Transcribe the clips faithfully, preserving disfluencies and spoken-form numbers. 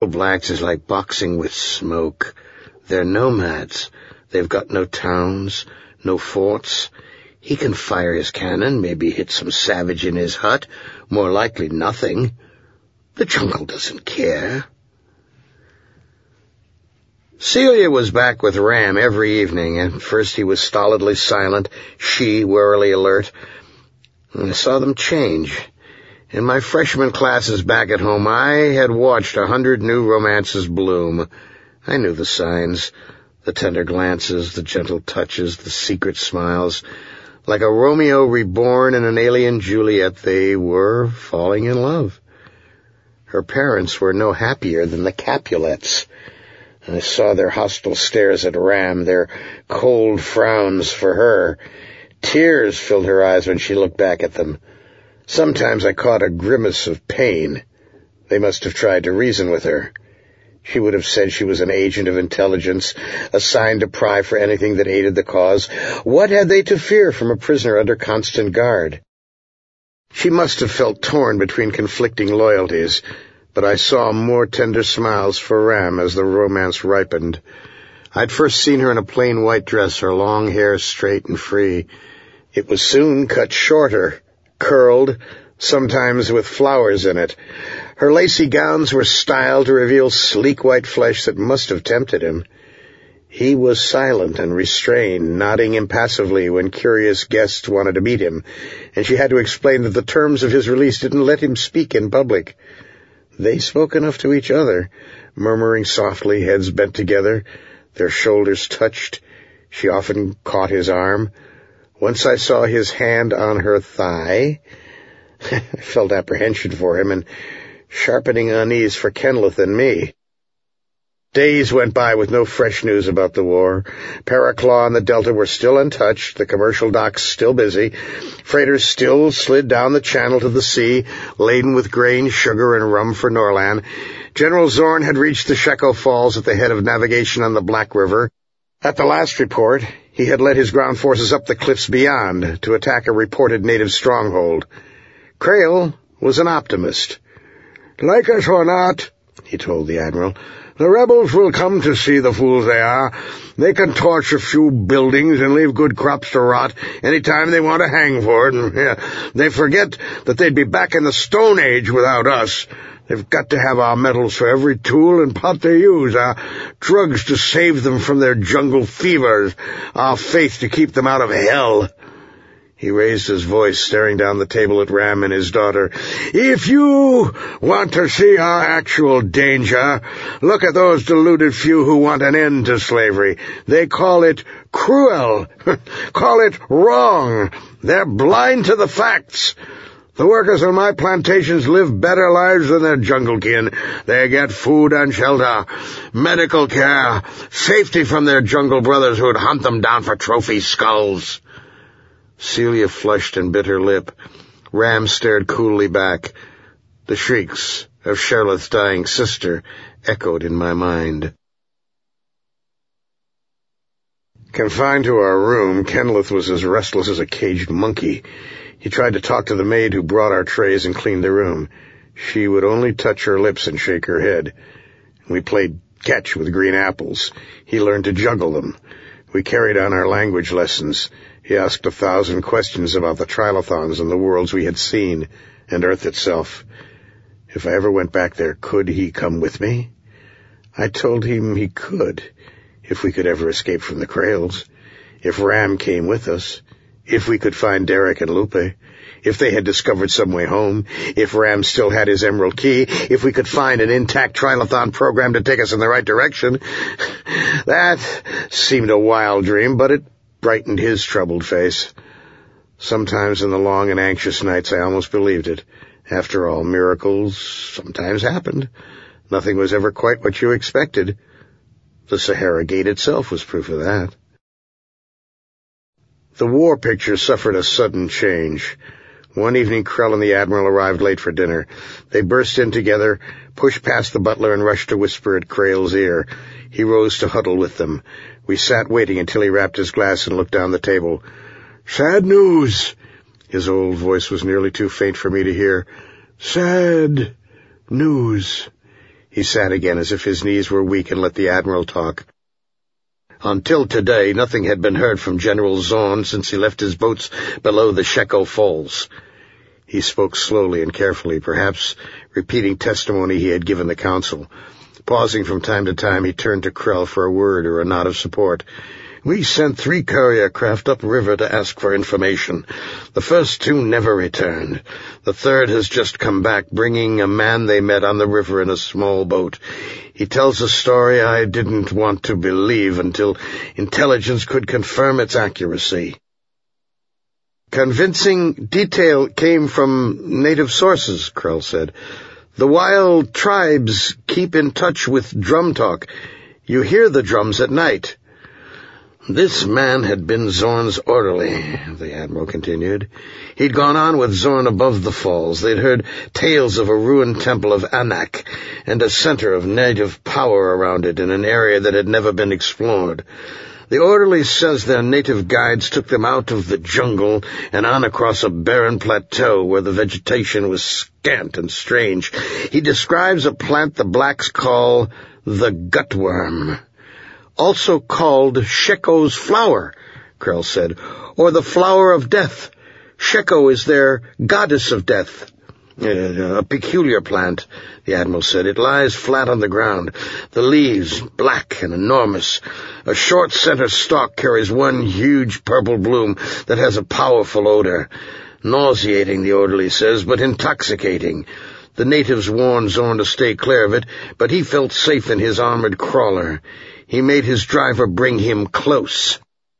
Blacks is like boxing with smoke. They're nomads. They've got no towns, no forts. He can fire his cannon, maybe hit some savage in his hut. More likely nothing. The jungle doesn't care. Celia was back with Ram every evening. At first he was stolidly silent, she warily alert. And I saw them change. In my freshman classes back at home, I had watched a hundred new romances bloom. I knew the signs, the tender glances, the gentle touches, the secret smiles. Like a Romeo reborn and an alien Juliet, they were falling in love. Her parents were no happier than the Capulets. I saw their hostile stares at Ram, their cold frowns for her. Tears filled her eyes when she looked back at them. Sometimes I caught a grimace of pain. They must have tried to reason with her. She would have said she was an agent of intelligence, assigned to pry for anything that aided the cause. What had they to fear from a prisoner under constant guard? She must have felt torn between conflicting loyalties, but I saw more tender smiles for Ram as the romance ripened. I'd first seen her in a plain white dress, her long hair straight and free. It was soon cut shorter, curled, sometimes with flowers in it. Her lacy gowns were styled to reveal sleek white flesh that must have tempted him. He was silent and restrained, nodding impassively when curious guests wanted to meet him, and she had to explain that the terms of his release didn't let him speak in public. They spoke enough to each other, murmuring softly, heads bent together, their shoulders touched. She often caught his arm. Once I saw his hand on her thigh. I felt apprehension for him and sharpening unease for Kenlith and me. Days went by with no fresh news about the war. Paraclaw and the Delta were still untouched, the commercial docks still busy. Freighters still slid down the channel to the sea, laden with grain, sugar, and rum for Norland. General Zorn had reached the Sheko Falls at the head of navigation on the Black River. At the last report, he had led his ground forces up the cliffs beyond to attack a reported native stronghold. Crail was an optimist. "Like us or not," he told the Admiral, "the rebels will come to see the fools they are. They can torch a few buildings and leave good crops to rot any time they want to hang for it. And, yeah, they forget that they'd be back in the Stone Age without us. They've got to have our metals for every tool and pot they use, our drugs to save them from their jungle fevers, our faith to keep them out of hell." He raised his voice, staring down the table at Ram and his daughter. "If you want to see our actual danger, look at those deluded few who want an end to slavery. They call it cruel, call it wrong. They're blind to the facts. The workers on my plantations live better lives than their jungle kin. They get food and shelter, medical care, safety from their jungle brothers who'd hunt them down for trophy skulls." Celia flushed and bit her lip. Ram stared coolly back. The shrieks of Charlotte's dying sister echoed in my mind. Confined to our room, Kenlith was as restless as a caged monkey. He tried to talk to the maid who brought our trays and cleaned the room. She would only touch her lips and shake her head. We played catch with green apples. He learned to juggle them. We carried on our language lessons. He asked a thousand questions about the trilithons and the worlds we had seen, and Earth itself. If I ever went back there, could he come with me? I told him he could, if we could ever escape from the Krails, if Ram came with us, if we could find Derek and Lupe, if they had discovered some way home, if Ram still had his Emerald Key, if we could find an intact trilithon program to take us in the right direction. That seemed a wild dream, but it brightened his troubled face. Sometimes in the long and anxious nights I almost believed it. After all, miracles sometimes happened. Nothing was ever quite what you expected. The Sahara Gate itself was proof of that. The war picture suffered a sudden change. One evening, Krell and the Admiral arrived late for dinner. They burst in together, pushed past the butler, and rushed to whisper at Crail's ear. He rose to huddle with them. We sat waiting until he wrapped his glass and looked down the table. "Sad news." His old voice was nearly too faint for me to hear. "Sad news." He sat again as if his knees were weak and let the Admiral talk. Until today, nothing had been heard from General Zorn since he left his boats below the Sheko Falls. He spoke slowly and carefully, perhaps repeating testimony he had given the council. Pausing from time to time, he turned to Krell for a word or a nod of support. "We sent three courier craft upriver to ask for information. The first two never returned. The third has just come back, bringing a man they met on the river in a small boat. He tells a story I didn't want to believe until intelligence could confirm its accuracy." "Convincing detail came from native sources," Krell said. "The wild tribes keep in touch with drum talk. You hear the drums at night." "This man had been Zorn's orderly," the Admiral continued. "He'd gone on with Zorn above the falls. They'd heard tales of a ruined temple of Anak and a center of native power around it in an area that had never been explored. The orderly says their native guides took them out of the jungle and on across a barren plateau where the vegetation was scant and strange. He describes a plant the blacks call the gutworm. Also called Sheko's flower," Krell said, "or the flower of death. Sheko is their goddess of death." "A peculiar plant," the Admiral said. "It lies flat on the ground, the leaves black and enormous. A short center stalk carries one huge purple bloom that has a powerful odor. Nauseating, the orderly says, but intoxicating. The natives warned Zorn to stay clear of it, but he felt safe in his armored crawler. He made his driver bring him close.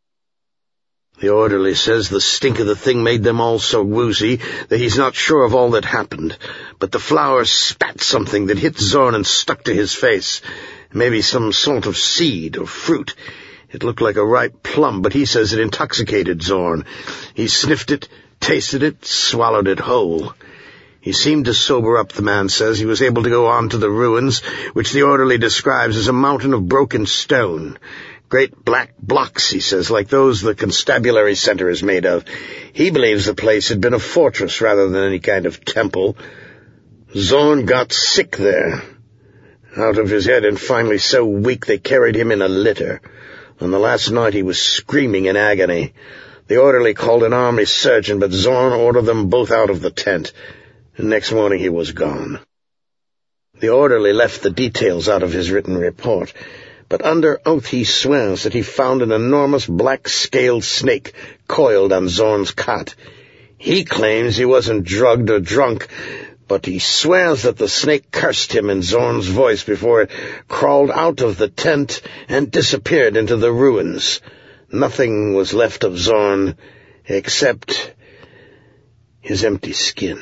The orderly says the stink of the thing made them all so woozy that he's not sure of all that happened, but the flower spat something that hit Zorn and stuck to his face. Maybe some sort of seed or fruit. It looked like a ripe plum, but he says it intoxicated Zorn. He sniffed it, tasted it, swallowed it whole. He seemed to sober up, the man says. He was able to go on to the ruins, which the orderly describes as a mountain of broken stone. Great black blocks, he says, like those the constabulary center is made of. He believes the place had been a fortress rather than any kind of temple. Zorn got sick there, out of his head, and finally so weak they carried him in a litter. On the last night he was screaming in agony. The orderly called an army surgeon, but Zorn ordered them both out of the tent. The next morning he was gone. The orderly left the details out of his written report, but under oath he swears that he found an enormous black-scaled snake coiled on Zorn's cot. He claims he wasn't drugged or drunk, but he swears that the snake cursed him in Zorn's voice before it crawled out of the tent and disappeared into the ruins. Nothing was left of Zorn except his empty skin.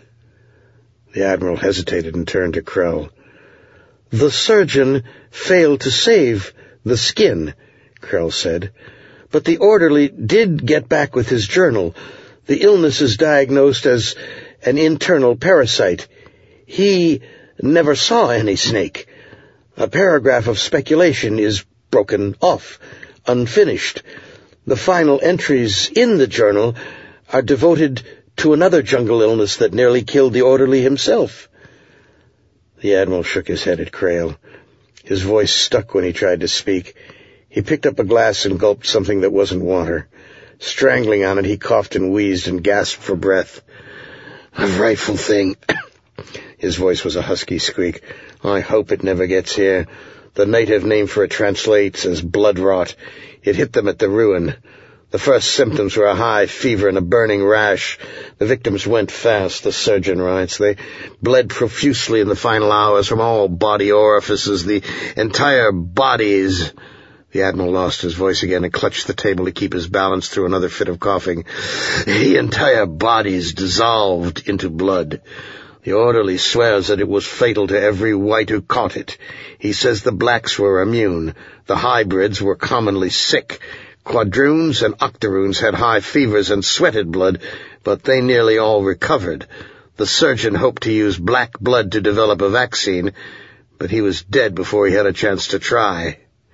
The Admiral hesitated and turned to Krell. The surgeon failed to save the skin, Krell said, but the orderly did get back with his journal. The illness is diagnosed as an internal parasite. He never saw any snake. A paragraph of speculation is broken off, unfinished. The final entries in the journal are devoted to another jungle illness that nearly killed the orderly himself. The Admiral shook his head at Krell. His voice stuck when he tried to speak. He picked up a glass and gulped something that wasn't water. Strangling on it, he coughed and wheezed and gasped for breath. A frightful thing. His voice was a husky squeak. I hope it never gets here. The native name for it translates as blood rot. It hit them at the ruin. The first symptoms were a high fever and a burning rash. The victims went fast, the surgeon writes. They bled profusely in the final hours from all body orifices, the entire bodies. The Admiral lost his voice again and clutched the table to keep his balance through another fit of coughing. The entire bodies dissolved into blood. The orderly swears that it was fatal to every white who caught it. He says the blacks were immune. The hybrids were commonly sick. Quadroons and octoroons had high fevers and sweated blood, but they nearly all recovered. The surgeon hoped to use black blood to develop a vaccine, but he was dead before he had a chance to try.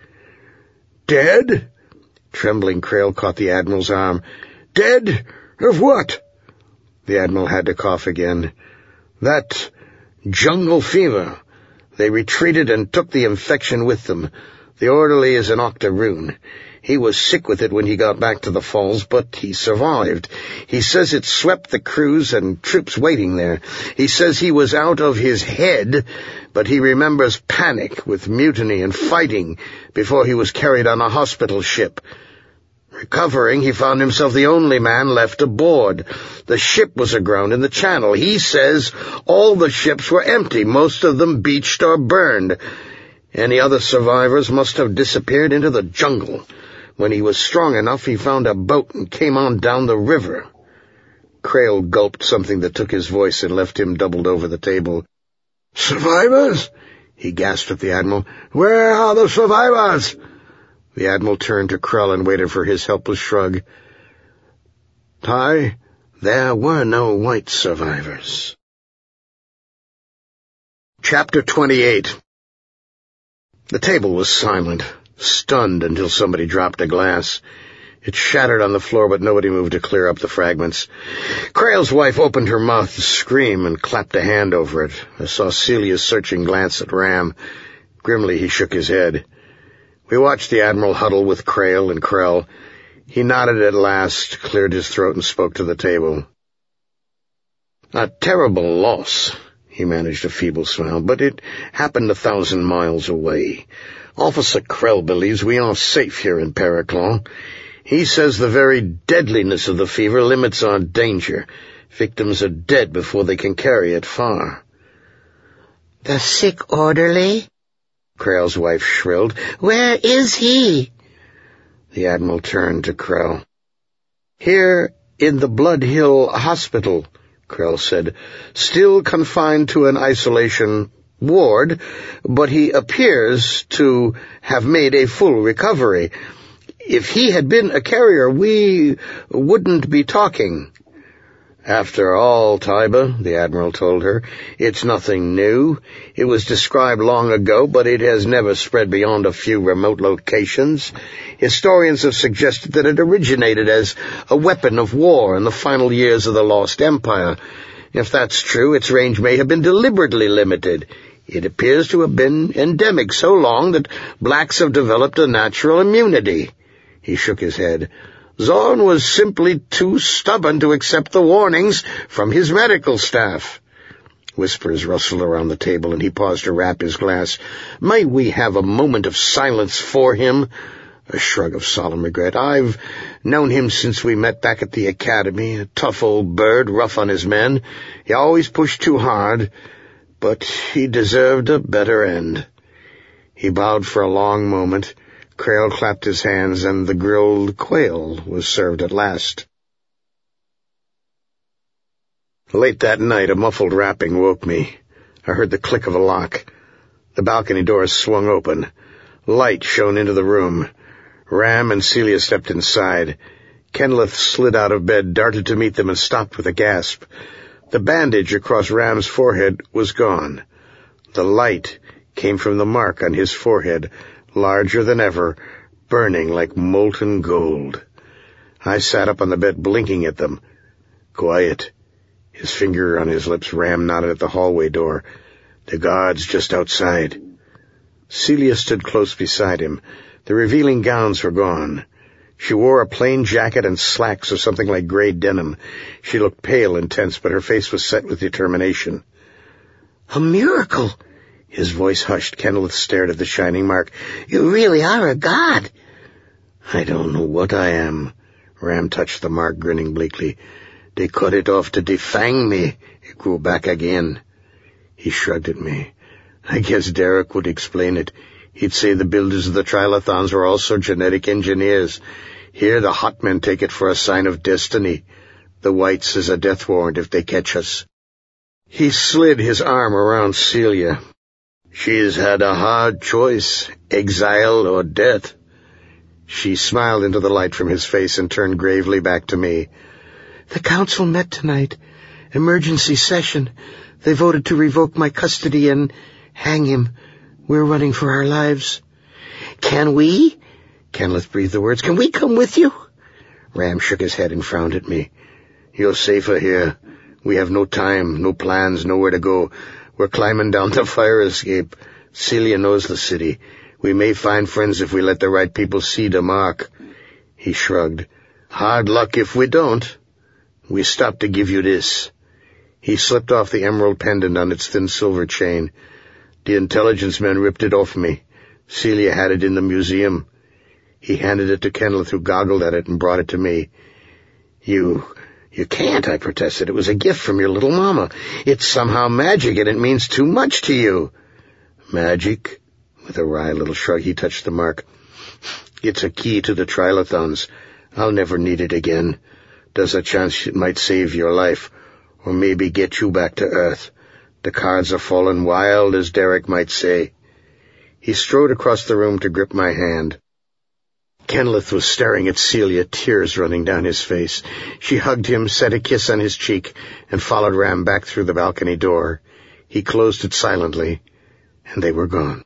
Dead? Trembling, Krell caught the Admiral's arm. Dead? Of what? The Admiral had to cough again. That jungle fever. They retreated and took the infection with them. The orderly is an octoroon. He was sick with it when he got back to the falls, but he survived. He says it swept the crews and troops waiting there. He says he was out of his head, but he remembers panic with mutiny and fighting before he was carried on a hospital ship. Recovering, he found himself the only man left aboard. The ship was aground in the channel. He says all the ships were empty, most of them beached or burned. Any other survivors must have disappeared into the jungle. When he was strong enough, he found a boat and came on down the river. Crail gulped something that took his voice and left him doubled over the table. "Survivors?" he gasped at the Admiral. "Where are the survivors?" The Admiral turned to Krell and waited for his helpless shrug. "Ty, there were no white survivors." Chapter twenty-eight. The table was silent, stunned until somebody dropped a glass. It shattered on the floor, but nobody moved to clear up the fragments. Crail's wife opened her mouth to scream and clapped a hand over it. I saw Celia's searching glance at Ram. Grimly he shook his head. We watched the Admiral huddle with Crail and Krell. He nodded at last, cleared his throat, and spoke to the table. "A terrible loss," he managed a feeble smile, "but it happened a thousand miles away. Officer Krell believes we are safe here in Paraclaw. He says the very deadliness of the fever limits our danger. Victims are dead before they can carry it far." "The sick orderly?" Crail's wife shrilled. "Where is he?" The Admiral turned to Krell. "Here in the Blood Hill Hospital," Krell said, "still confined to an isolation ward, but he appears to have made a full recovery. If he had been a carrier, we wouldn't be talking." "After all, Taiba," the Admiral told her, "it's nothing new. It was described long ago, but it has never spread beyond a few remote locations. Historians have suggested that it originated as a weapon of war in the final years of the Lost Empire. If that's true, its range may have been deliberately limited. It appears to have been endemic so long that blacks have developed a natural immunity." He shook his head. "Zorn was simply too stubborn to accept the warnings from his medical staff." Whispers rustled around the table, and he paused to wrap his glass. "May we have a moment of silence for him?" A shrug of solemn regret. "I've known him since we met back at the academy. A tough old bird, rough on his men. He always pushed too hard, but he deserved a better end." He bowed for a long moment. Crail clapped his hands, and the grilled quail was served at last. Late that night, a muffled rapping woke me. I heard the click of a lock. The balcony doors swung open. Light shone into the room. Ram and Celia stepped inside. Kenlith slid out of bed, darted to meet them, and stopped with a gasp. The bandage across Ram's forehead was gone. The light came from the mark on his forehead, larger than ever, burning like molten gold. I sat up on the bed, blinking at them. "Quiet." His finger on his lips, Ram nodded at the hallway door. "The guard's just outside." Celia stood close beside him. The revealing gowns were gone. She wore a plain jacket and slacks of something like gray denim. She looked pale and tense, but her face was set with determination. "A miracle!" His voice hushed. Kenlith stared at the shining mark. "You really are a god." "I don't know what I am." Ram touched the mark, grinning bleakly. "They cut it off to defang me. It grew back again." He shrugged at me. "I guess Derek would explain it. He'd say the builders of the Trilithons were also genetic engineers. Here the hot men take it for a sign of destiny. The whites is a death warrant if they catch us." He slid his arm around Celia. "She's had a hard choice, exile or death." She smiled into the light from his face and turned gravely back to me. "The council met tonight. Emergency session. They voted to revoke my custody and hang him. We're running for our lives." "Can we?" Kenlith breathed the words. "Can we come with you?" Ram shook his head and frowned at me. "You're safer here. We have no time, no plans, nowhere to go. We're climbing down the fire escape. Celia knows the city. We may find friends if we let the right people see the mark." He shrugged. "Hard luck if we don't. We stopped to give you this." He slipped off the emerald pendant on its thin silver chain. "The intelligence men ripped it off me. Celia had it in the museum." He handed it to Kenlith, who goggled at it and brought it to me. You... you can't," I protested. "It was a gift from your little mama. It's somehow magic, and it means too much to you." "Magic?" With a wry little shrug, he touched the mark. "It's a key to the Trilithons. I'll never need it again. There's a chance it might save your life, or maybe get you back to Earth. The cards are falling wild, as Derek might say." He strode across the room to grip my hand. Kenlith was staring at Celia, tears running down his face. She hugged him, set a kiss on his cheek, and followed Ram back through the balcony door. He closed it silently, and they were gone.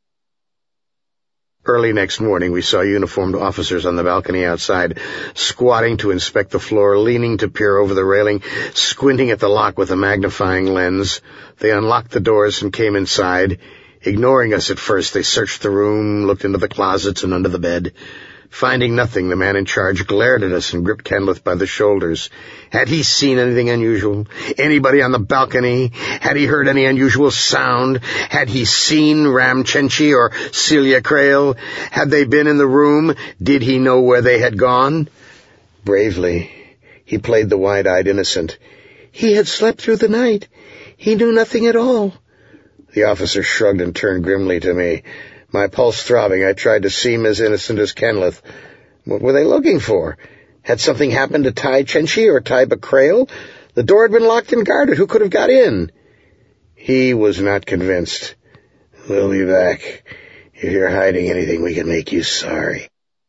Early next morning, we saw uniformed officers on the balcony outside, squatting to inspect the floor, leaning to peer over the railing, squinting at the lock with a magnifying lens. They unlocked the doors and came inside. Ignoring us at first, they searched the room, looked into the closets and under the bed. Finding nothing, the man in charge glared at us and gripped Kenlith by the shoulders. Had he seen anything unusual? Anybody on the balcony? Had he heard any unusual sound? Had he seen Ram Chenchi or Celia Crail? Had they been in the room? Did he know where they had gone? Bravely, he played the wide-eyed innocent. "He had slept through the night. He knew nothing at all." The officer shrugged and turned grimly to me. My pulse throbbing, I tried to seem as innocent as Kenlith. What were they looking for? Had something happened to Tai Chenchi or Tai Bacrail? The door had been locked and guarded. Who could have got in? He was not convinced. "We'll be back. If you're hiding anything, we can make you sorry."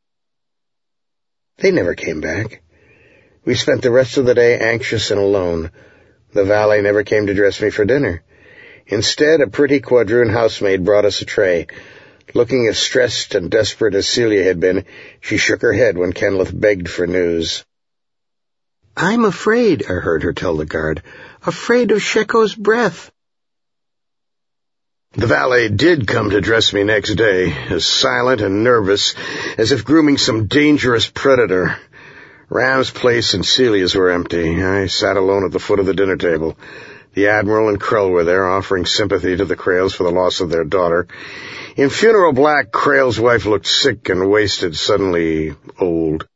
They never came back. We spent the rest of the day anxious and alone. The valet never came to dress me for dinner. Instead, a pretty quadroon housemaid brought us a tray. Looking as stressed and desperate as Celia had been, she shook her head when Kenlith begged for news. "I'm afraid," I heard her tell the guard. "Afraid of Sheko's breath." The valet did come to dress me next day, as silent and nervous as if grooming some dangerous predator. Ram's place and Celia's were empty. I sat alone at the foot of the dinner table. The Admiral and Krell were there, offering sympathy to the Krails for the loss of their daughter. In funeral black, Krail's wife looked sick and wasted, suddenly old.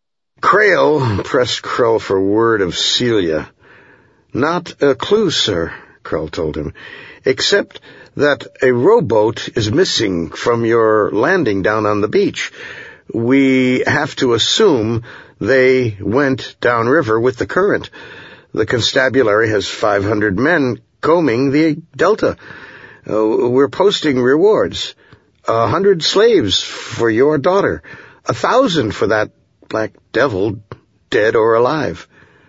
Krail pressed Krell for word of Celia. "Not a clue, sir," Krell told him, "except that a rowboat is missing from your landing down on the beach. We have to assume they went downriver with the current. The constabulary has five hundred men combing the delta. Uh, we're posting rewards. A hundred slaves for your daughter. A thousand for that black devil, dead or alive."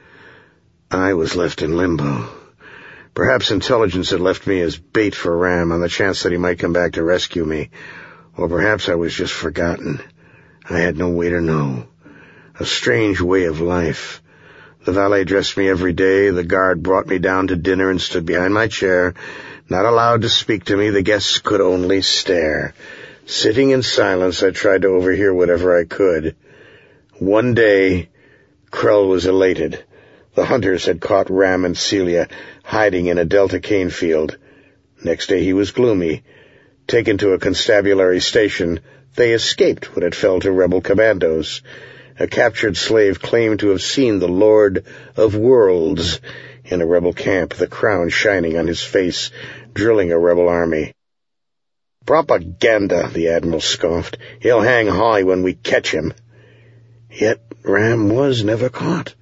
I was left in limbo. Perhaps intelligence had left me as bait for Ram on the chance that he might come back to rescue me. Or perhaps I was just forgotten. I had no way to know. A strange way of life. The valet dressed me every day. The guard brought me down to dinner and stood behind my chair. Not allowed to speak to me, the guests could only stare. Sitting in silence, I tried to overhear whatever I could. One day, Krell was elated. The hunters had caught Ram and Celia hiding in a delta cane field. Next day he was gloomy. Taken to a constabulary station, they escaped when it fell to rebel commandos. A captured slave claimed to have seen the Lord of Worlds in a rebel camp, the crown shining on his face, drilling a rebel army. "Propaganda," the Admiral scoffed. "He'll hang high when we catch him." Yet Ram was never caught.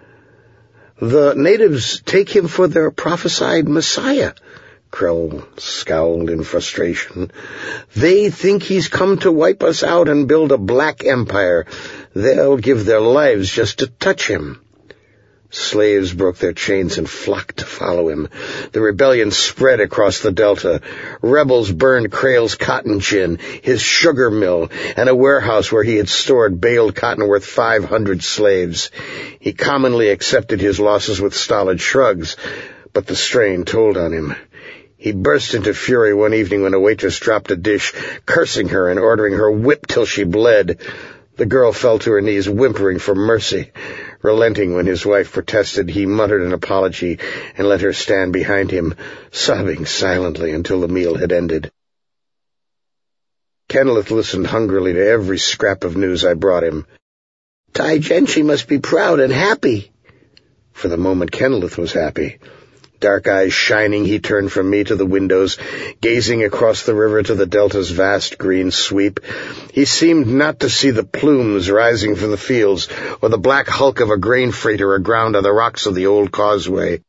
"The natives take him for their prophesied Messiah," Krell scowled in frustration. "They think he's come to wipe us out and build a black empire. They'll give their lives just to touch him." Slaves broke their chains and flocked to follow him. The rebellion spread across the delta. Rebels burned Krail's cotton gin, his sugar mill, and a warehouse where he had stored baled cotton worth five hundred slaves. He commonly accepted his losses with stolid shrugs, but the strain told on him. He burst into fury one evening when a waitress dropped a dish, cursing her and ordering her whipped till she bled. The girl fell to her knees, whimpering for mercy. Relenting when his wife protested, he muttered an apology and let her stand behind him, sobbing silently until the meal had ended. Kenneth listened hungrily to every scrap of news I brought him. Ty Gentry must be proud and happy. For the moment, Kenneth was happy. Dark eyes shining, he turned from me to the windows, gazing across the river to the delta's vast green sweep. He seemed not to see the plumes rising from the fields, or the black hulk of a grain freighter aground on the rocks of the old causeway.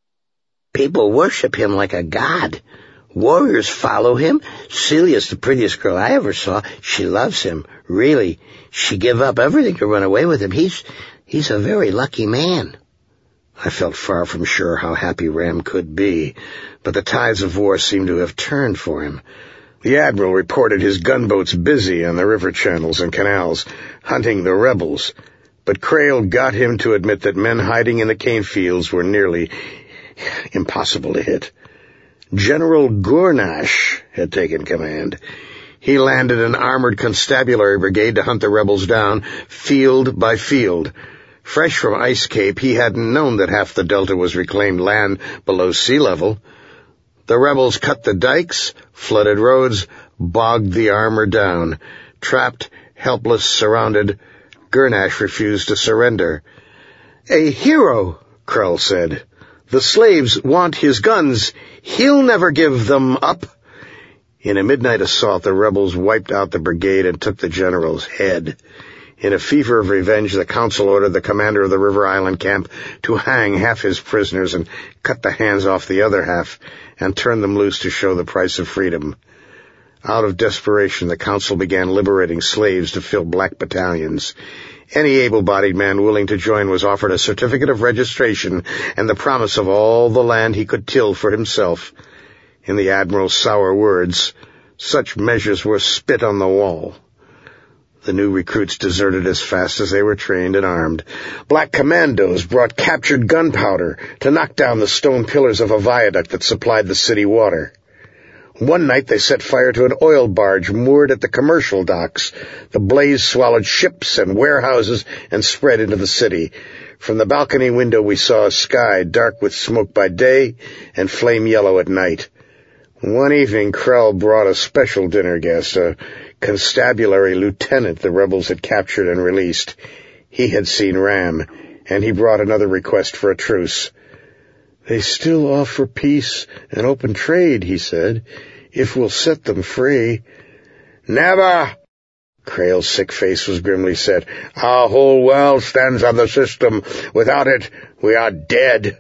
People worship him like a god. Warriors follow him. Celia's the prettiest girl I ever saw. She loves him. Really, she'd give up everything to run away with him. He's, he's a very lucky man. I felt far from sure how happy Ram could be, but the tides of war seemed to have turned for him. The Admiral reported his gunboats busy on the river channels and canals, hunting the rebels, but Crail got him to admit that men hiding in the cane fields were nearly impossible to hit. General Gournash had taken command. He landed an armored constabulary brigade to hunt the rebels down, field by field. Fresh from Ice Cape, he hadn't known that half the delta was reclaimed land below sea level. The rebels cut the dikes, flooded roads, bogged the armor down. Trapped, helpless, surrounded, Gournash refused to surrender. "A hero," Krull said. "The slaves want his guns. He'll never give them up." In a midnight assault, the rebels wiped out the brigade and took the general's head. In a fever of revenge, the council ordered the commander of the River Island camp to hang half his prisoners and cut the hands off the other half and turn them loose to show the price of freedom. Out of desperation, the council began liberating slaves to fill black battalions. Any able-bodied man willing to join was offered a certificate of registration and the promise of all the land he could till for himself. In the Admiral's sour words, such measures were spit on the wall. The new recruits deserted as fast as they were trained and armed. Black commandos brought captured gunpowder to knock down the stone pillars of a viaduct that supplied the city water. One night they set fire to an oil barge moored at the commercial docks. The blaze swallowed ships and warehouses and spread into the city. From the balcony window we saw a sky dark with smoke by day and flame yellow at night. One evening Krull brought a special dinner guest, a constabulary lieutenant the rebels had captured and released. He had seen Ram, and he brought another request for a truce. "They still offer peace and open trade," he said, "if we'll set them free." "Never!" Crail's sick face was grimly set. "Our whole world stands on the system. Without it, we are dead."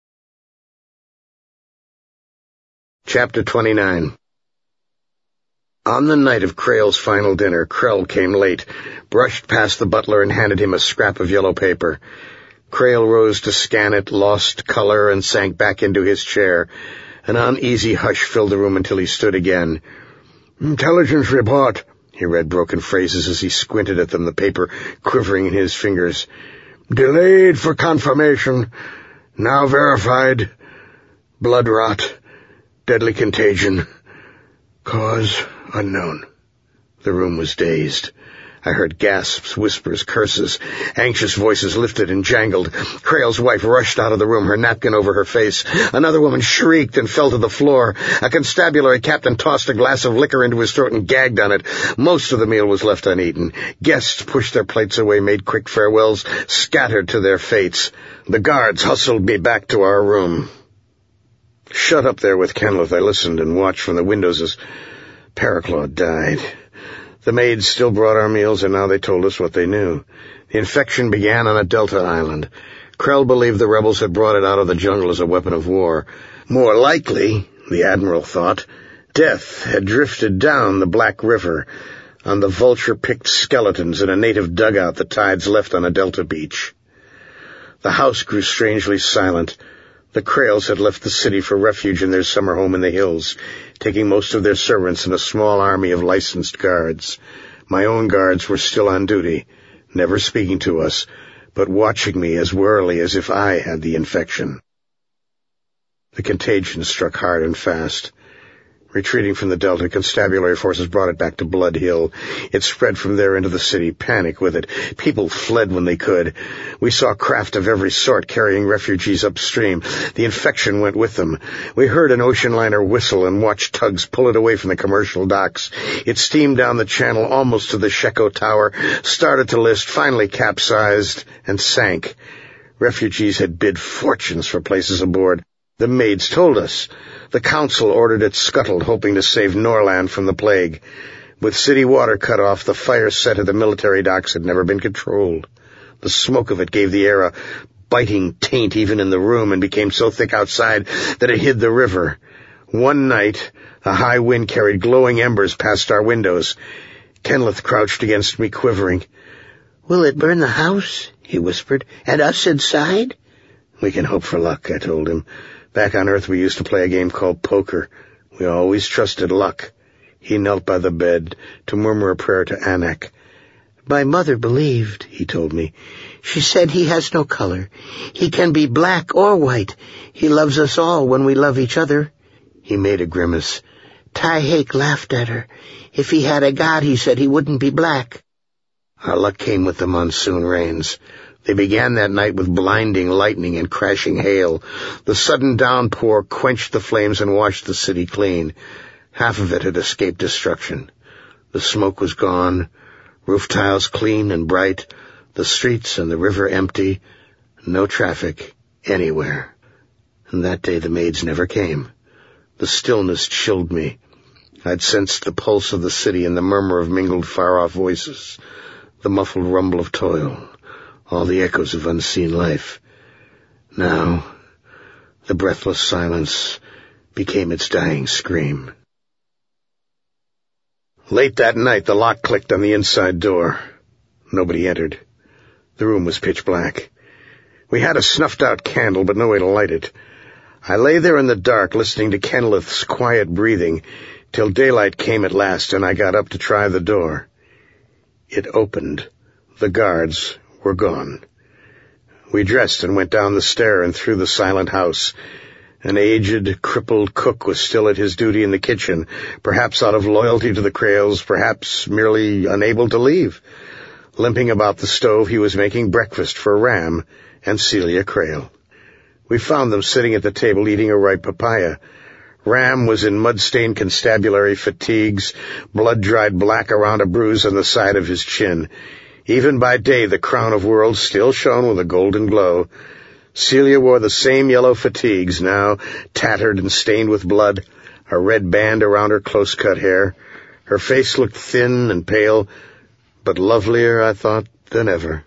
Chapter twenty-nine. On the night of Crail's final dinner, Krull came late, brushed past the butler and handed him a scrap of yellow paper. Crail rose to scan it, lost color, and sank back into his chair. An uneasy hush filled the room until he stood again. "Intelligence report," he read broken phrases as he squinted at them, the paper quivering in his fingers. "Delayed for confirmation. Now verified. Blood rot. Deadly contagion. Cause unknown." The room was dazed. I heard gasps, whispers, curses. Anxious voices lifted and jangled. Crail's wife rushed out of the room, her napkin over her face. Another woman shrieked and fell to the floor. A constabulary captain tossed a glass of liquor into his throat and gagged on it. Most of the meal was left uneaten. Guests pushed their plates away, made quick farewells, scattered to their fates. The guards hustled me back to our room. Shut up there with Kenneth, I listened and watched from the windows as Paraclaw died. The maids still brought our meals, and now they told us what they knew. The infection began on a delta island. Krull believed the rebels had brought it out of the jungle as a weapon of war. More likely, the Admiral thought, death had drifted down the Black River on the vulture-picked skeletons in a native dugout the tides left on a delta beach. The house grew strangely silent. The Krails had left the city for refuge in their summer home in the hills, taking most of their servants and a small army of licensed guards. My own guards were still on duty, never speaking to us, but watching me as warily as if I had the infection. The contagion struck hard and fast. Retreating from the Delta, constabulary forces brought it back to Blood Hill. It spread from there into the city, panic with it. People fled when they could. We saw craft of every sort carrying refugees upstream. The infection went with them. We heard an ocean liner whistle and watched tugs pull it away from the commercial docks. It steamed down the channel almost to the Sheko Tower, started to list, finally capsized, and sank. Refugees had bid fortunes for places aboard. The maids told us. The council ordered it scuttled, hoping to save Norland from the plague. With city water cut off, the fire set at the military docks had never been controlled. The smoke of it gave the air a biting taint even in the room and became so thick outside that it hid the river. One night, a high wind carried glowing embers past our windows. Kenlith crouched against me, quivering. "Will it burn the house?" he whispered. "And us inside?" "We can hope for luck," I told him. Back on Earth we used to play a game called poker. We always trusted luck. He knelt by the bed to murmur a prayer to Anak. "My mother believed," he told me. "She said he has no color. He can be black or white. He loves us all when we love each other." He made a grimace. Ty Hake laughed at her. If he had a god, he said he wouldn't be black. Our luck came with the monsoon rains. They began that night with blinding lightning and crashing hail. The sudden downpour quenched the flames and washed the city clean. Half of it had escaped destruction. The smoke was gone, roof tiles clean and bright, the streets and the river empty, no traffic anywhere. And that day the maids never came. The stillness chilled me. I'd sensed the pulse of the city and the murmur of mingled far-off voices, the muffled rumble of toil, all the echoes of unseen life. Now, the breathless silence became its dying scream. Late that night, the lock clicked on the inside door. Nobody entered. The room was pitch black. We had a snuffed-out candle, but no way to light it. I lay there in the dark, listening to Kenlith's quiet breathing, till daylight came at last, and I got up to try the door. It opened. The guards were gone. We dressed and went down the stair and through the silent house. An aged, crippled cook was still at his duty in the kitchen, perhaps out of loyalty to the Crails, perhaps merely unable to leave. Limping about the stove, he was making breakfast for Ram and Celia Crail. We found them sitting at the table eating a ripe papaya. Ram was in mud-stained constabulary fatigues, blood dried black around a bruise on the side of his chin. Even by day, the crown of worlds still shone with a golden glow. Celia wore the same yellow fatigues, now tattered and stained with blood, a red band around her close-cut hair. Her face looked thin and pale, but lovelier, I thought, than ever.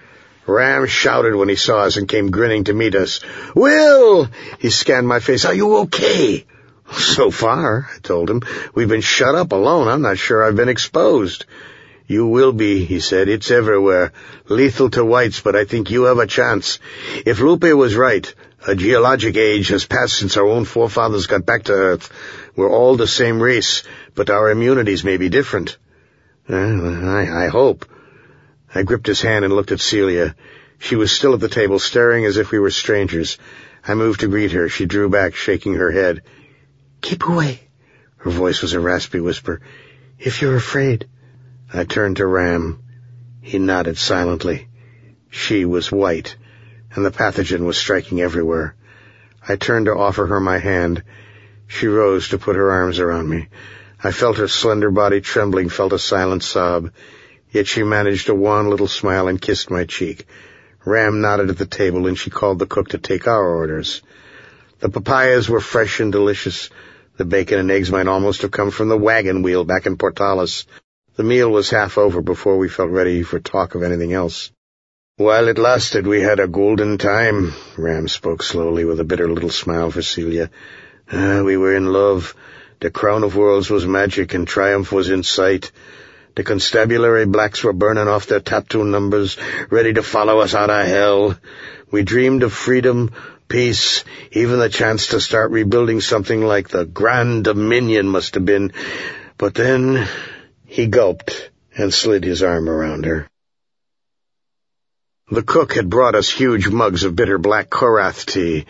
Ram shouted when he saw us and came grinning to meet us. "Will!" He scanned my face. "Are you okay?" "So far," I told him. "We've been shut up alone. I'm not sure I've been exposed." "You will be," he said. "It's everywhere. Lethal to whites, but I think you have a chance. If Lupe was right, a geologic age has passed since our own forefathers got back to Earth. We're all the same race, but our immunities may be different." Well, I, I hope. I gripped his hand and looked at Celia. She was still at the table, staring as if we were strangers. I moved to greet her. She drew back, shaking her head. "Keep away." Her voice was a raspy whisper. "If you're afraid." I turned to Ram. He nodded silently. She was white, and the pathogen was striking everywhere. I turned to offer her my hand. She rose to put her arms around me. I felt her slender body trembling, felt a silent sob. Yet she managed a wan little smile and kissed my cheek. Ram nodded at the table, and she called the cook to take our orders. The papayas were fresh and delicious. The bacon and eggs might almost have come from the wagon wheel back in Portales. The meal was half over before we felt ready for talk of anything else. "While it lasted, we had a golden time," Ram spoke slowly with a bitter little smile for Celia. Ah, we were in love. The crown of worlds was magic, and triumph was in sight. The constabulary blacks were burning off their tattoo numbers, ready to follow us out of hell. We dreamed of freedom, peace, even the chance to start rebuilding something like the Grand Dominion must have been. But then he gulped and slid his arm around her. The cook had brought us huge mugs of bitter black Korath tea.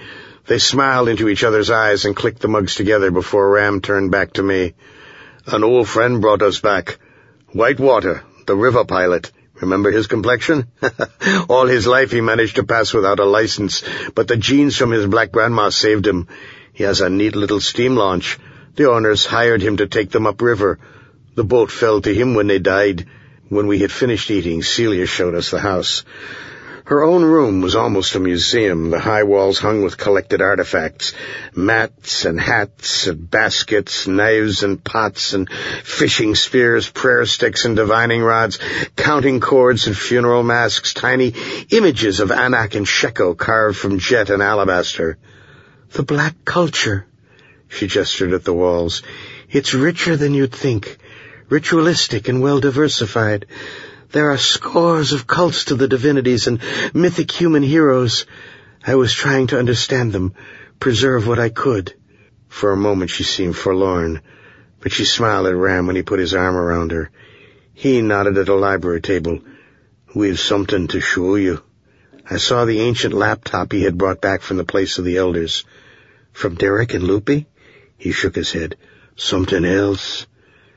They smiled into each other's eyes and clicked the mugs together before Ram turned back to me. An old friend brought us back. Whitewater, the river pilot. Remember his complexion? All his life he managed to pass without a license, but the genes from his black grandma saved him. He has a neat little steam launch. The owners hired him to take them upriver. The boat fell to him when they died. When we had finished eating, Celia showed us the house. Her own room was almost a museum, the high walls hung with collected artifacts, mats and hats and baskets, knives and pots and fishing spears, prayer sticks and divining rods, counting cords and funeral masks, tiny images of Anak and Sheko carved from jet and alabaster. The black culture, she gestured at the walls. It's richer than you'd think, ritualistic and well-diversified. There are scores of cults to the divinities and mythic human heroes. I was trying to understand them, preserve what I could. For a moment she seemed forlorn, but she smiled at Ram when he put his arm around her. He nodded at a library table. We've something to show you. I saw the ancient laptop he had brought back from the place of the elders. From Derek and Loopy? He shook his head. Something else.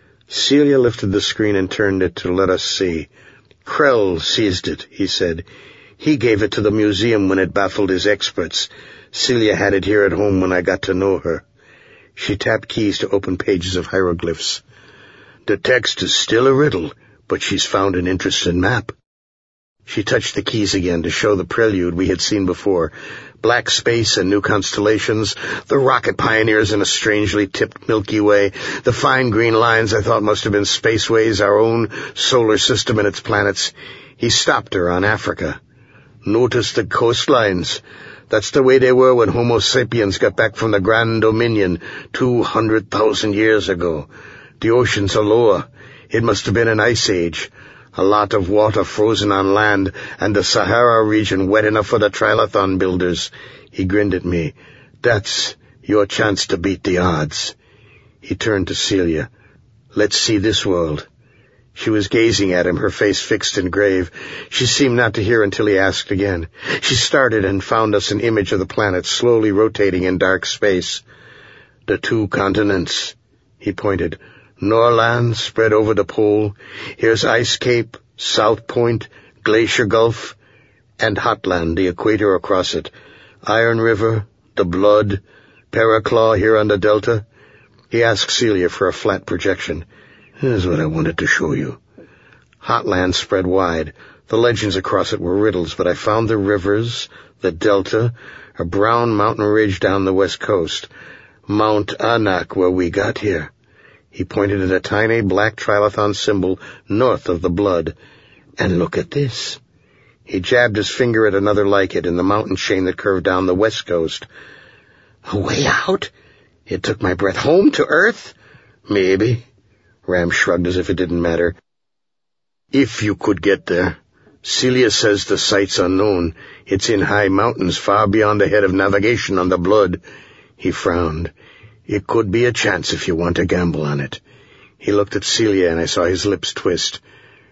Celia lifted the screen and turned it to let us see. Krell seized it, he said. He gave it to the museum when it baffled his experts. Celia had it here at home when I got to know her. She tapped keys to open pages of hieroglyphs. The text is still a riddle, but she's found an interesting map. She touched the keys again to show the prelude we had seen before. Black space and new constellations, the rocket pioneers in a strangely tipped Milky Way, the fine green lines I thought must have been spaceways, our own solar system and its planets. He stopped her on Africa. Notice the coastlines. That's the way they were when Homo sapiens got back from the Grand Dominion two hundred thousand years ago. The oceans are lower. It must have been an ice age. A lot of water frozen on land, and the Sahara region wet enough for the trilithon builders. He grinned at me. That's your chance to beat the odds. He turned to Celia. Let's see this world. She was gazing at him, her face fixed and grave. She seemed not to hear until he asked again. She started and found us an image of the planet slowly rotating in dark space. The two continents, he pointed. Norland spread over the pole. Here's Ice Cape, South Point, Glacier Gulf, and Hotland, the equator across it. Iron River, the Blood, Paraclaw here on the Delta. He asked Celia for a flat projection. Here's what I wanted to show you. Hotland spread wide. The legends across it were riddles, but I found the rivers, the Delta, a brown mountain ridge down the west coast. Mount Anak, where we got here. He pointed at a tiny black trilithon symbol north of the Blood. And look at this. He jabbed his finger at another like it in the mountain chain that curved down the west coast. A way out? It took my breath. Home to Earth? Maybe. Ram shrugged as if it didn't matter. If you could get there. Celia says the site's unknown. It's in high mountains far beyond the head of navigation on the Blood. He frowned. It could be a chance if you want to gamble on it. He looked at Celia and I saw his lips twist.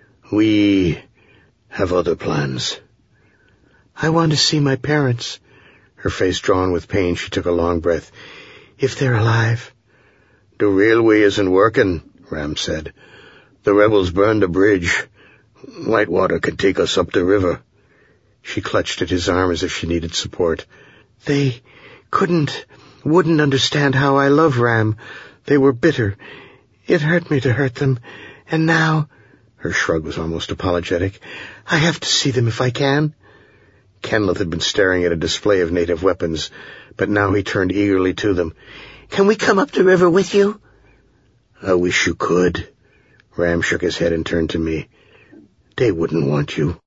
We have other plans. I want to see my parents. Her face drawn with pain, she took a long breath. If they're alive. The railway isn't working, Ram said. The rebels burned the bridge. Whitewater could take us up the river. She clutched at his arm as if she needed support. They couldn't, wouldn't understand how I love Ram. They were bitter. It hurt me to hurt them. And now, her shrug was almost apologetic, I have to see them if I can. Kenlith had been staring at a display of native weapons, but now he turned eagerly to them. Can we come up the river with you? I wish you could. Ram shook his head and turned to me. They wouldn't want you.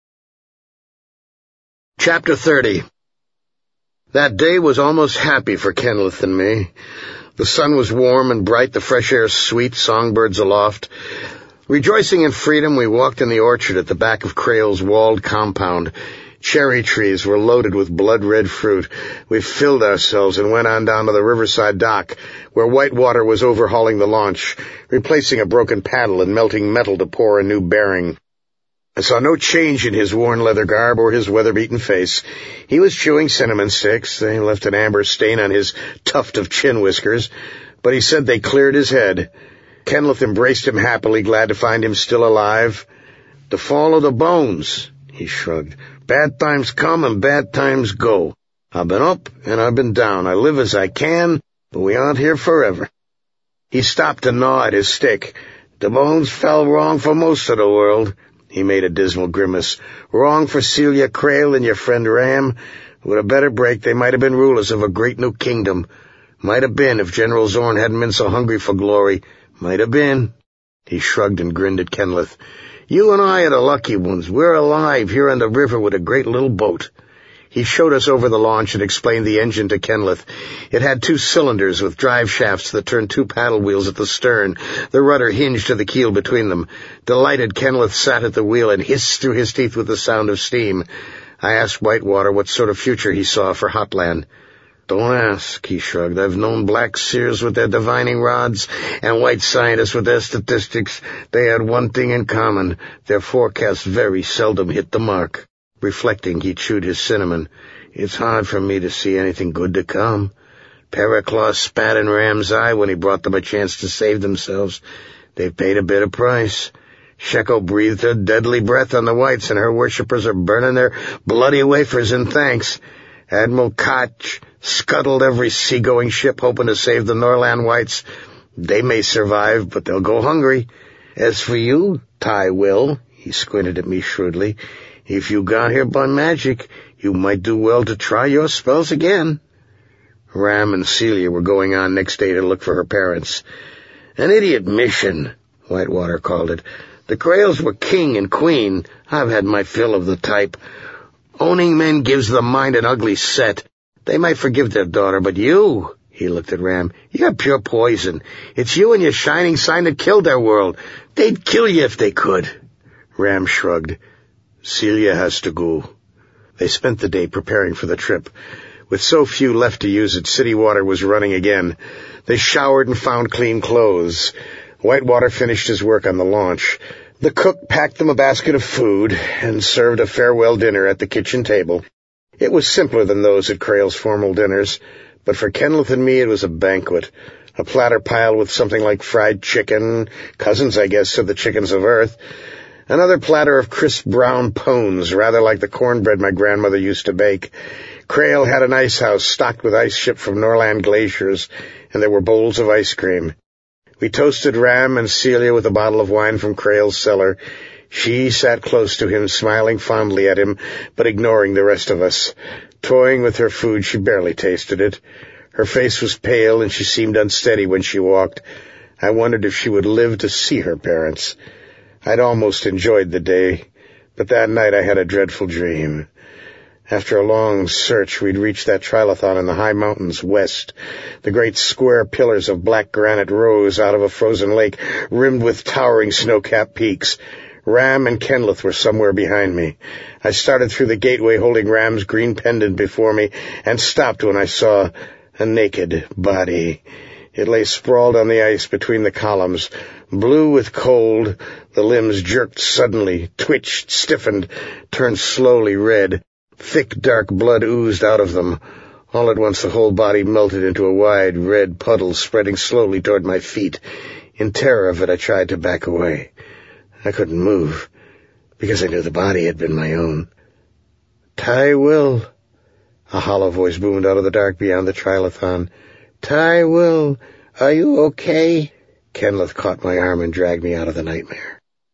Chapter thirty. That day was almost happy for Kenlith and me. The sun was warm and bright, the fresh air sweet, songbirds aloft. Rejoicing in freedom, we walked in the orchard at the back of Crail's walled compound. Cherry trees were loaded with blood-red fruit. We filled ourselves and went on down to the riverside dock, where Whitewater was overhauling the launch, replacing a broken paddle and melting metal to pour a new bearing. I saw no change in his worn leather garb or his weather-beaten face. He was chewing cinnamon sticks. They left an amber stain on his tuft of chin whiskers, but he said they cleared his head. Kenlith embraced him happily, glad to find him still alive. "The fall of the bones," he shrugged. "Bad times come and bad times go. I've been up and I've been down. I live as I can, but we aren't here forever." He stopped to gnaw at his stick. "The bones fell wrong for most of the world." He made a dismal grimace. "Wrong for Celia Crail and your friend Ram. With a better break, they might have been rulers of a great new kingdom. Might have been if General Zorn hadn't been so hungry for glory. Might have been." He shrugged and grinned at Kenlith. "You and I are the lucky ones. We're alive here on the river with a great little boat." He showed us over the launch and explained the engine to Kenlith. It had two cylinders with drive shafts that turned two paddle wheels at the stern. The rudder hinged to the keel between them. Delighted, Kenlith sat at the wheel and hissed through his teeth with the sound of steam. I asked Whitewater what sort of future he saw for Hotland. "Don't ask," he shrugged. "I've known black seers with their divining rods and white scientists with their statistics. They had one thing in common. Their forecasts very seldom hit the mark." Reflecting, he chewed his cinnamon. "It's hard for me to see anything good to come. Paraclaw spat in Ram's eye when he brought them a chance to save themselves. They've paid a bitter price. Sheko breathed her deadly breath on the whites, and her worshippers are burning their bloody wafers in thanks. Admiral Koch scuttled every seagoing ship hoping to save the Norland whites. They may survive, but they'll go hungry. As for you, Ty Will," he squinted at me shrewdly, "if you got here by magic, you might do well to try your spells again." Ram and Celia were going on next day to look for her parents. "An idiot mission," Whitewater called it. "The Grails were king and queen. I've had my fill of the type. Owning men gives the mind an ugly set. They might forgive their daughter, but you," he looked at Ram, "you're pure poison. It's you and your shining sign that killed their world. They'd kill you if they could." Ram shrugged. "Celia has to go." They spent the day preparing for the trip. With so few left to use it, city water was running again. They showered and found clean clothes. Whitewater finished his work on the launch. The cook packed them a basket of food and served a farewell dinner at the kitchen table. It was simpler than those at Crail's formal dinners, but for Kenlith and me it was a banquet. A platter piled with something like fried chicken, cousins, I guess, of the chickens of Earth. Another platter of crisp brown pones, rather like the cornbread my grandmother used to bake. Crail had an ice house stocked with ice shipped from Norland glaciers, and there were bowls of ice cream. We toasted Ram and Celia with a bottle of wine from Crail's cellar. She sat close to him, smiling fondly at him, but ignoring the rest of us. Toying with her food, she barely tasted it. Her face was pale, and she seemed unsteady when she walked. I wondered if she would live to see her parents. I'd almost enjoyed the day, but that night I had a dreadful dream. After a long search, we'd reached that trilithon in the high mountains west. The great square pillars of black granite rose out of a frozen lake, rimmed with towering snow-capped peaks. Ram and Kenlith were somewhere behind me. I started through the gateway holding Ram's green pendant before me, and stopped when I saw a naked body. It lay sprawled on the ice between the columns. Blue with cold, the limbs jerked suddenly, twitched, stiffened, turned slowly red. Thick, dark blood oozed out of them. All at once the whole body melted into a wide, red puddle, spreading slowly toward my feet. In terror of it, I tried to back away. I couldn't move, because I knew the body had been my own. "Ty Will," a hollow voice boomed out of the dark beyond the trilithon. "Ty Will, are you okay?" Kenlith caught my arm and dragged me out of the nightmare.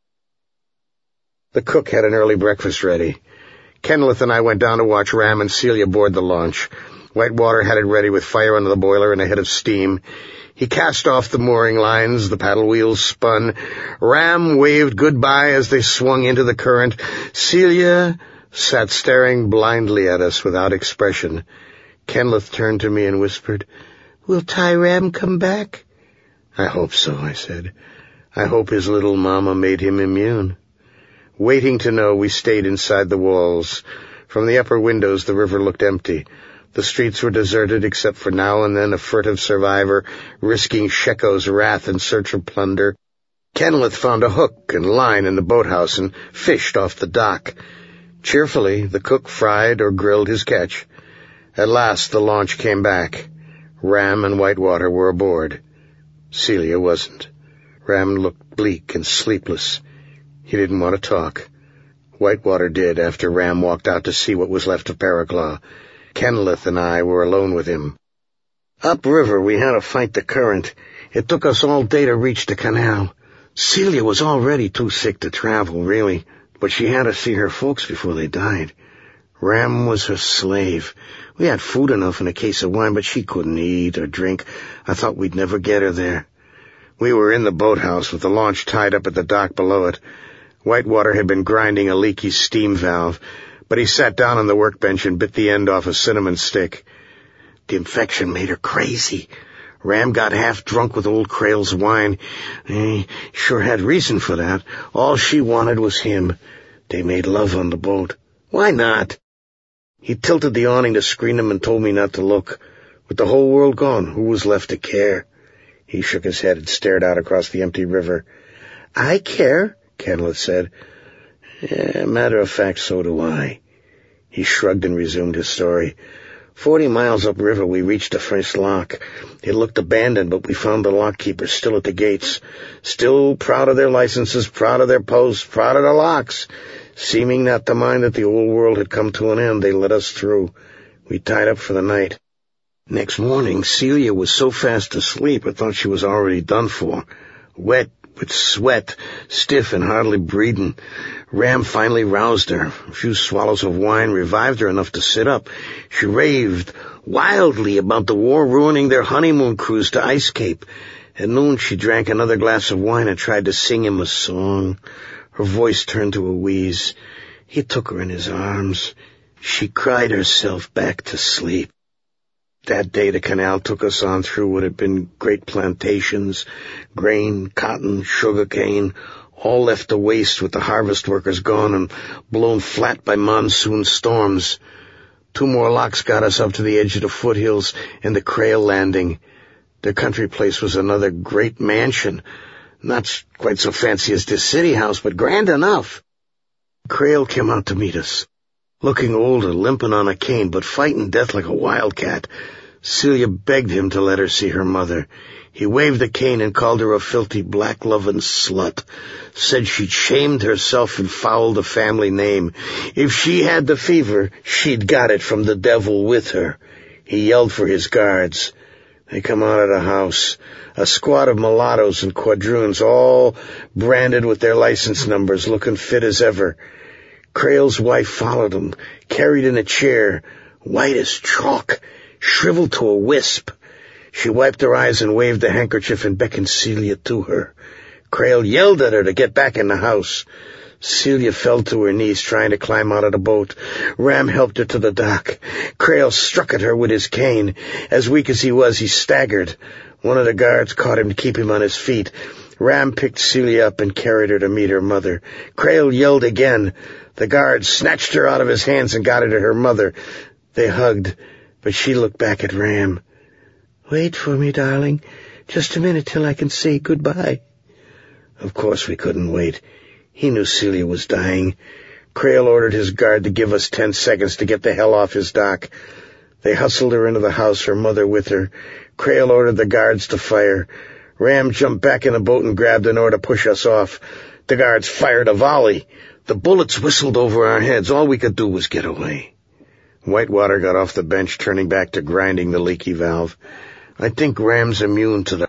The cook had an early breakfast ready. Kenlith and I went down to watch Ram and Celia board the launch. Whitewater had it ready with fire under the boiler and a head of steam. He cast off the mooring lines, the paddle wheels spun. Ram waved goodbye as they swung into the current. Celia sat staring blindly at us without expression. Kenlith turned to me and whispered, "Will Ty Ram come back?" "I hope so," I said. "I hope his little mama made him immune." Waiting to know, we stayed inside the walls. From the upper windows, the river looked empty. The streets were deserted except for now and then a furtive survivor risking Sheko's wrath in search of plunder. Kenneth found a hook and line in the boathouse and fished off the dock. Cheerfully, the cook fried or grilled his catch. At last, the launch came back. Ram and Whitewater were aboard. Celia wasn't. Ram looked bleak and sleepless. He didn't want to talk. Whitewater did after Ram walked out to see what was left of Paraclaw. Kenneth and I were alone with him. Upriver, we had to fight the current. It took us all day to reach the canal. Celia was already too sick to travel, really, but she had to see her folks before they died. Ram was her slave. We had food enough and a case of wine, but she couldn't eat or drink. I thought we'd never get her there. We were in the boathouse with the launch tied up at the dock below it. Whitewater had been grinding a leaky steam valve, but he sat down on the workbench and bit the end off a cinnamon stick. The infection made her crazy. Ram got half drunk with old Creel's wine. He sure had reason for that. All she wanted was him. They made love on the boat. Why not? He tilted the awning to screen him and told me not to look. With the whole world gone, who was left to care? He shook his head and stared out across the empty river. I care, Kenneth said. Yeah, matter of fact, so do I. He shrugged and resumed his story. Forty miles upriver, we reached the first lock. It looked abandoned, but we found the lockkeepers still at the gates. Still proud of their licenses, proud of their posts, proud of their locks. Seeming not to mind that the old world had come to an end, they let us through. We tied up for the night. Next morning, Celia was so fast asleep I thought she was already done for. Wet with sweat, stiff and hardly breathing. Ram finally roused her. A few swallows of wine revived her enough to sit up. She raved wildly about the war ruining their honeymoon cruise to Ice Cape. At noon she drank another glass of wine and tried to sing him a song. Her voice turned to a wheeze. He took her in his arms. She cried herself back to sleep. That day the canal took us on through what had been great plantations, grain, cotton, sugar cane, all left to waste with the harvest workers gone and blown flat by monsoon storms. Two more locks got us up to the edge of the foothills and the Creel landing. Their country place was another great mansion, not quite so fancy as this city house, but grand enough. Creel came out to meet us, looking older, limping on a cane, but fighting death like a wildcat. Celia begged him to let her see her mother. He waved the cane and called her a filthy, black-loving slut, said she'd shamed herself and fouled the family name. If she had the fever, she'd got it from the devil with her. He yelled for his guards. They come out of the house, a squad of mulattoes and quadroons, all branded with their license numbers, looking fit as ever. Creel's wife followed them, carried in a chair, white as chalk, shriveled to a wisp. She wiped her eyes and waved the handkerchief and beckoned Celia to her. Creel yelled at her to get back in the house. Celia fell to her knees trying to climb out of the boat. Ram helped her to the dock. Creel struck at her with his cane. As weak as he was, he staggered. One of the guards caught him to keep him on his feet. Ram picked Celia up and carried her to meet her mother. Creel yelled again. The guard snatched her out of his hands and got her to her mother. They hugged, but she looked back at Ram. Wait for me, darling. Just a minute till I can say goodbye. Of course we couldn't wait. He knew Celia was dying. Creel ordered his guard to give us ten seconds to get the hell off his dock. They hustled her into the house, her mother with her. Creel ordered the guards to fire. Ram jumped back in the boat and grabbed an oar to push us off. The guards fired a volley. The bullets whistled over our heads. All we could do was get away. Whitewater got off the bench, turning back to grinding the leaky valve. I think Ram's immune to the